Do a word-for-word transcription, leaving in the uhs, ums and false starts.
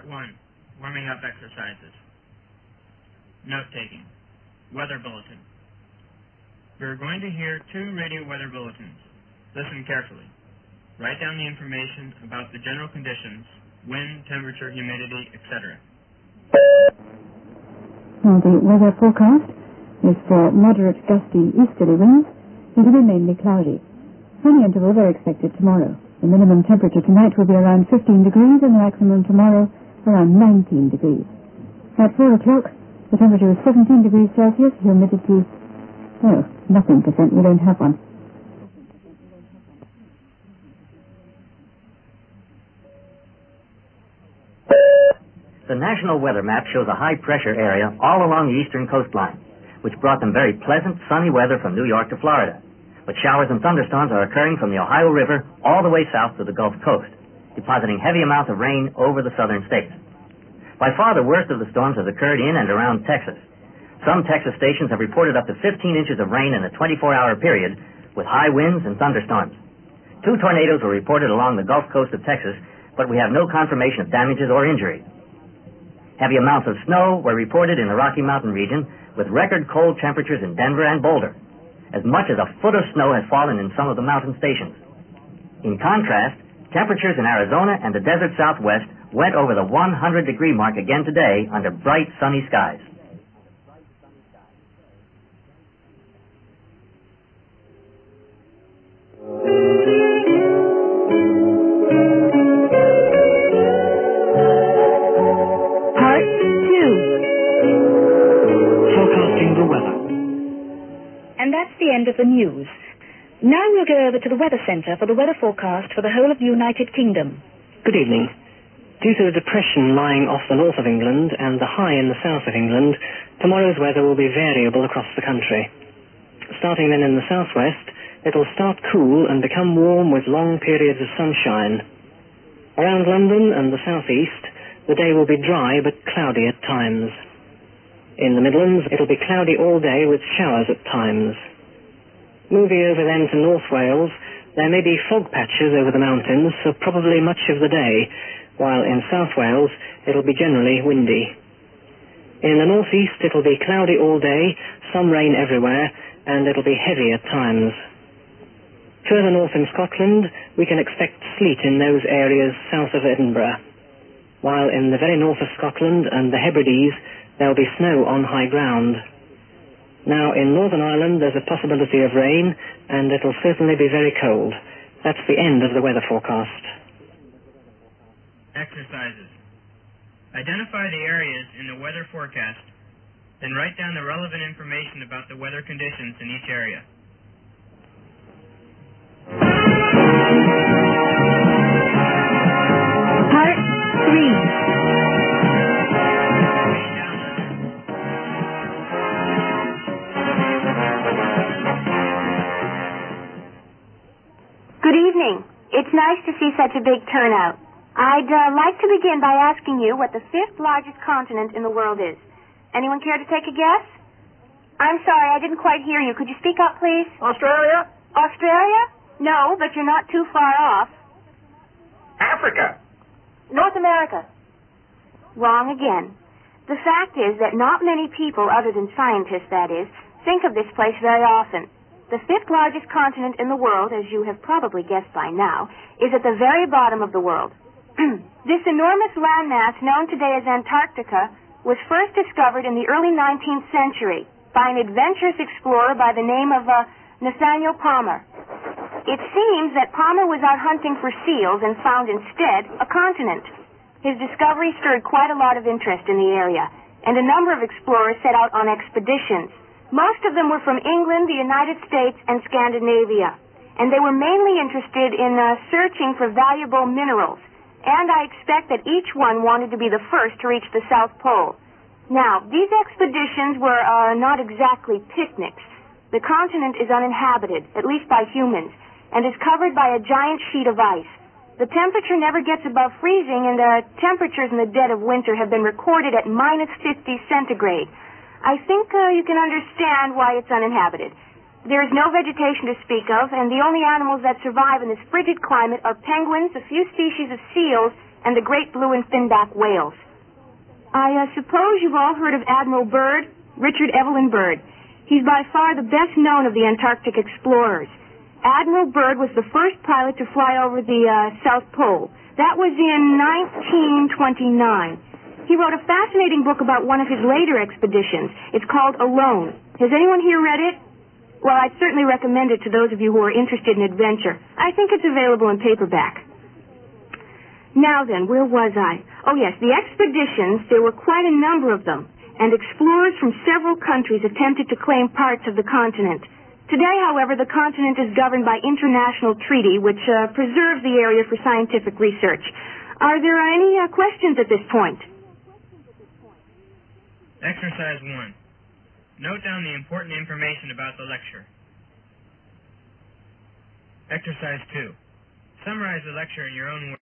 Part one, Warming Up Exercises. Note-taking. Weather Bulletin. We're going to hear two radio weather bulletins. Listen carefully. Write down the information about the general conditions, wind, temperature, humidity, et cetera. Now the weather forecast is for moderate gusty easterly winds. It will be mainly cloudy. Sunny intervals are expected tomorrow. The minimum temperature tonight will be around fifteen degrees and the maximum tomorrow around nineteen degrees. At four o'clock, the temperature is seventeen degrees Celsius, humidity, oh, nothing percent, we don't have one. The National Weather Map shows a high-pressure area all along the eastern coastline, which brought them very pleasant, sunny weather from New York to Florida. But showers and thunderstorms are occurring from the Ohio River all the way south to the Gulf Coast, depositing heavy amounts of rain over the southern states. By far the worst of the storms has occurred in and around Texas. Some Texas stations have reported up to fifteen inches of rain in a twenty-four hour period with high winds and thunderstorms. Two tornadoes were reported along the Gulf Coast of Texas, but we have no confirmation of damages or injuries. Heavy amounts of snow were reported in the Rocky Mountain region, with record cold temperatures in Denver and Boulder. As much as a foot of snow has fallen in some of the mountain stations. In contrast, temperatures in Arizona and the desert southwest went over the one hundred degree mark again today under bright sunny skies. Part two. Forecasting the weather. And that's the end of the news. Now we'll go over to the Weather Centre for the weather forecast for the whole of the United Kingdom. Good evening. Due to the depression lying off the north of England and the high in the south of England, tomorrow's weather will be variable across the country. Starting then in the southwest, it will start cool and become warm with long periods of sunshine. Around London and the southeast, the day will be dry but cloudy at times. In the Midlands, it'll be cloudy all day with showers at times. Moving over then to North Wales, there may be fog patches over the mountains for probably much of the day, while in South Wales, it'll be generally windy. In the northeast, it'll be cloudy all day, some rain everywhere, and it'll be heavy at times. Further north in Scotland, we can expect sleet in those areas south of Edinburgh, while in the very north of Scotland and the Hebrides, there'll be snow on high ground. Now, in Northern Ireland, there's a possibility of rain, and it'll certainly be very cold. That's the end of the weather forecast. Exercises. Identify the areas in the weather forecast, then write down the relevant information about the weather conditions in each area. Part three. Good evening. It's nice to see such a big turnout. I'd uh, like to begin by asking you what the fifth largest continent in the world is. Anyone care to take a guess? I'm sorry, I didn't quite hear you. Could you speak up, please? Australia? Australia? No, but you're not too far off. Africa? North America. Wrong again. The fact is that not many people, other than scientists, that is, think of this place very often. The fifth largest continent in the world, as you have probably guessed by now, is at the very bottom of the world. This enormous landmass, known today as Antarctica, was first discovered in the early nineteenth century by an adventurous explorer by the name of uh, Nathaniel Palmer. It seems that Palmer was out hunting for seals and found instead a continent. His discovery stirred quite a lot of interest in the area, and a number of explorers set out on expeditions. Most of them were from England, the United States, and Scandinavia, and they were mainly interested in uh, searching for valuable minerals, and I expect that each one wanted to be the first to reach the South Pole. Now, these expeditions were uh, not exactly picnics. The continent is uninhabited, at least by humans, and is covered by a giant sheet of ice. The temperature never gets above freezing, and the temperatures in the dead of winter have been recorded at minus fifty centigrade. I think uh, you can understand why it's uninhabited. There is no vegetation to speak of, and the only animals that survive in this frigid climate are penguins, a few species of seals, and the great blue and finback whales. I uh, suppose you've all heard of Admiral Byrd, Richard Evelyn Byrd. He's by far the best known of the Antarctic explorers. Admiral Byrd was the first pilot to fly over the uh, South Pole. That was in nineteen twenty-nine. He wrote a fascinating book about one of his later expeditions. It's called Alone. Has anyone here read it? Well, I'd certainly recommend it to those of you who are interested in adventure. I think it's available in paperback. Now then, where was I? Oh yes, the expeditions, there were quite a number of them, and explorers from several countries attempted to claim parts of the continent. Today, however, the continent is governed by international treaty, which uh, preserves the area for scientific research. Are there any uh, questions at this point? Exercise one. Note down the important information about the lecture. Exercise two. Summarize the lecture in your own words.